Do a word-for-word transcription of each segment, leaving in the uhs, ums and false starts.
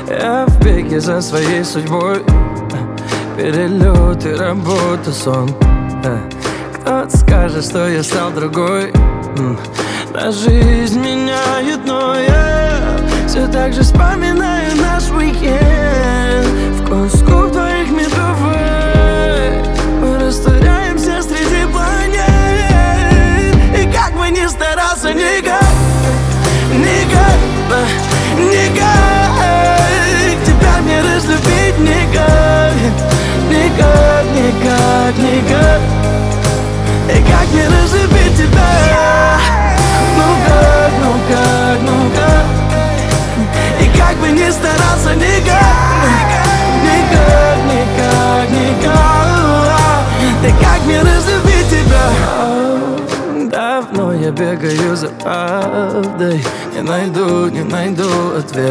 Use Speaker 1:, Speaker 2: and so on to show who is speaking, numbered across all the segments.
Speaker 1: Я в беге за своей судьбой. Перелеты, работа, сон. Кто-то скажет, что я стал другой. Да жизнь меняет, но я все так же вспоминаю наш уикенд. Вкус губ твоих медовых. Мы растворяемся среди планет. И как бы ни старался, никак, никак, никак тебя не разлюбить, никак, никак, никак, никак. И как не разлюбить тебя? Ну как, ну как, ну как? И как бы ни старался, никак, никак, никак, никак. И как не разлюбить тебя? Давно я бегаю за правдой. Не найду, не найду ответ.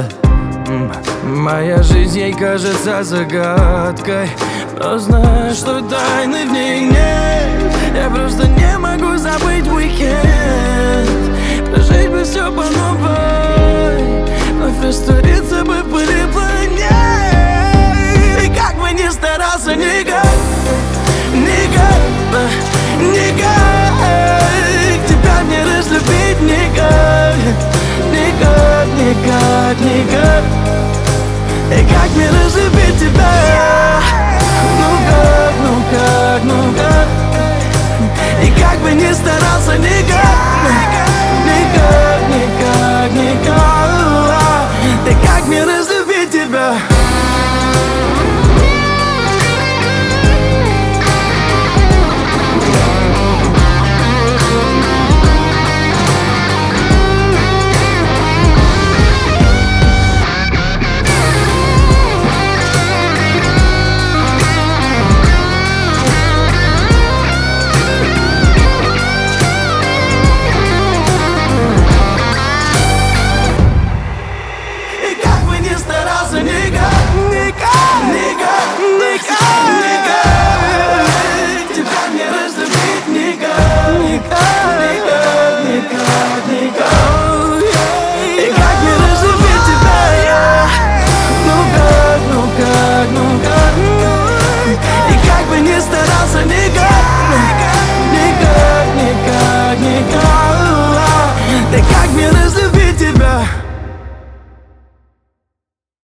Speaker 1: Моя жизнь ей кажется загадкой. Но знаю, что тайны в ней нет. Я просто не могу забыть уикенд. Прожить бы все по новой. Вновь раствориться бы в пыли планет. И как бы ни старался, никак, никак, никак тебя не разлюбить, никак, никак, никак, никак. И как не разлюбить тебя? Ну как, ну как, ну как? И как бы ни старался, никак, никак, никак, никак. И как не разлюбить тебя? Никак, никак,